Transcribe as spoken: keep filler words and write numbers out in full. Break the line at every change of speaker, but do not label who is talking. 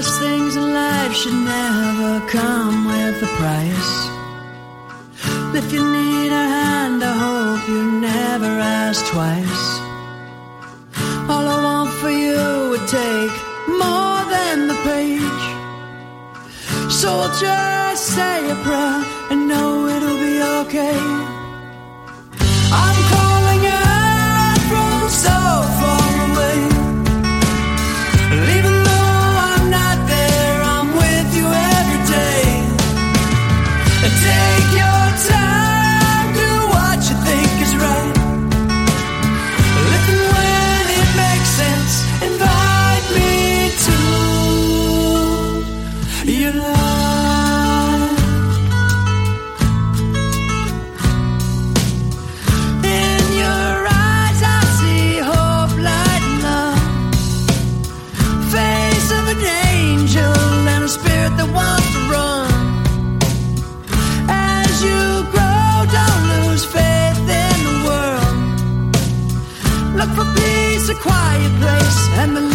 best things in life should never come with a price. If you need a hand, I hope you never ask twice. All I want for you would take more than the page. So I'll just say a prayer and know it'll be okay. I'm calling out from so far away. Even though I'm not there, I'm with you every day. Take your time, do what you think is right. Listen when it makes sense, invite me to your life. In your eyes I see hope, light and love. Face of an angel and a spirit that wants to run. As you grow, don't lose faith in the world. Look for peace, a quiet place, and the